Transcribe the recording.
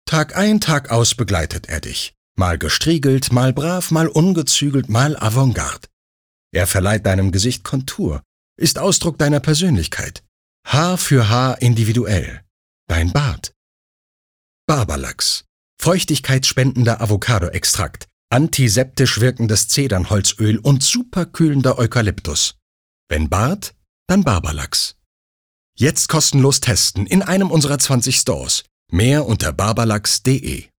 Tag ein, Tag aus begleitet er dich. Mal gestriegelt, mal brav, mal ungezügelt, mal Avantgarde. Er verleiht deinem Gesicht Kontur, ist Ausdruck deiner Persönlichkeit. Haar für Haar individuell. Dein Bart. Barbalachs. Feuchtigkeitsspendender Avocado-Extrakt, antiseptisch wirkendes Zedernholzöl und superkühlender Eukalyptus. Wenn Bart, dann Barbalachs. Jetzt kostenlos testen in einem unserer 20 Stores. Mehr unter barbalachs.de.